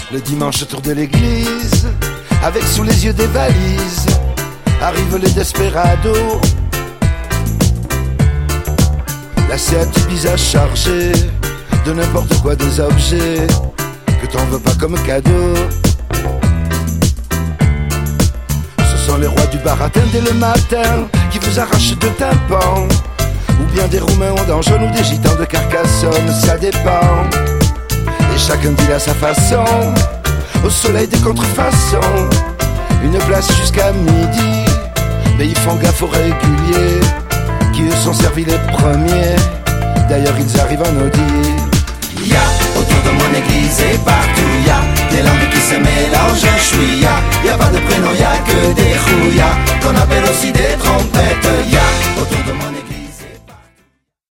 Le dimanche autour de l'église, avec sous les yeux des valises, arrivent les desperados. La Seat Ibiza chargée de n'importe quoi, des objets que t'en veux pas comme cadeau. Ce sont les rois du baratin dès le matin qui vous arrachent de tympans, ou bien des Roumains d'Anjou ou des Gitans de Carcassonne, ça dépend. Et chacun dit à sa façon, au soleil des contrefaçons, une place jusqu'à midi. Mais ils font gaffe aux réguliers, qui eux sont servis les premiers. D'ailleurs ils arrivent en Audi. Y'a autour de mon église et partout y'a des langues qui se mélangent un chouïa. Y'a pas de prénom, y'a que des rouillas qu'on appelle aussi des trompettes. Y'a autour de mon